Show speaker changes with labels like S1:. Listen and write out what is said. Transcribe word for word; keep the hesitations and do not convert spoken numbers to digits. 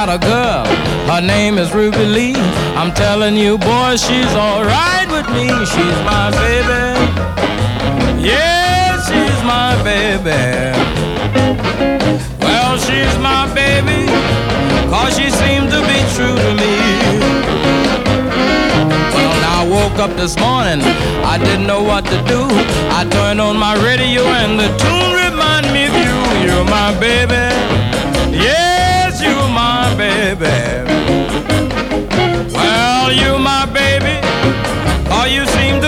S1: got a girl, her name is Ruby Lee. I'm telling you, boy, she's alright with me. She's my baby. Yeah, she's my baby. Well, she's my baby, 'cause she seemed to be true to me. Well, now I woke up this morning, I didn't know what to do. I turned on my radio and the tune reminded me of you. You're my baby. Yes, you're my baby. Well, you're my baby, 'cause you seem to